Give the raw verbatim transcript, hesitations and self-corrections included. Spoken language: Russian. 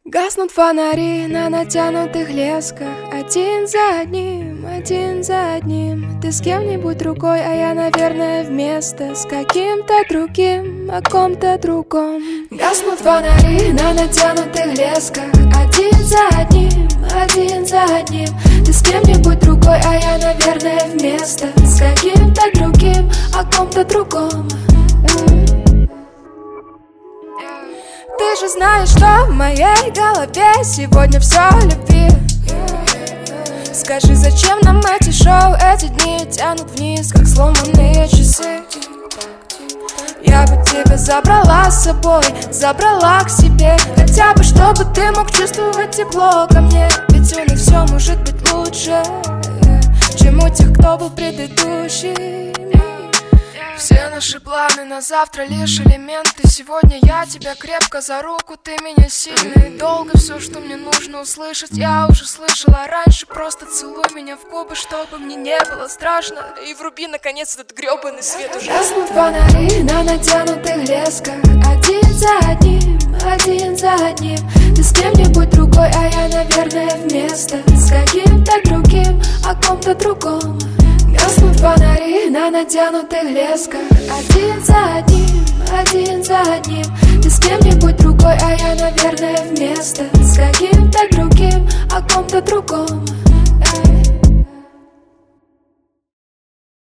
Гаснут фонари на натянутых лесках. Один за одним, один за одним. Ты с кем-нибудь другой, а я, наверное, вместо. С каким-то другим, о ком-то другом. Гаснут фонари на натянутых лесках. Один за одним, один за одним. Ты с кем-нибудь другой, а я, наверное, вместо. С каким-то другим, о ком-то другом. Ты же знаешь, что в моей голове сегодня все о любви. Скажи, зачем нам эти шоу? Эти дни тянут вниз, как сломанные часы. Я бы тебя забрала с собой, забрала к себе. Хотя бы, чтобы ты мог чувствовать тепло ко мне. Ведь у них все может быть лучше, чем у тех, кто был предыдущий. Все наши планы на завтра лишь элементы. Сегодня я тебя крепко за руку, ты меня сильно и долго. Все, что мне нужно услышать, я уже слышала раньше. Просто целуй меня в губы, чтобы мне не было страшно. И вруби, наконец, этот гребаный свет уже. Гаснут фонари на натянутых лесках. Один за одним, один за одним. Ты с кем-нибудь другой, а я, наверное, вместо. С каким-то другим, о ком-то другом. Гаснут фонари на натянутых лесках. Один за одним, один за одним. Ты с кем-нибудь другой, а я, наверное,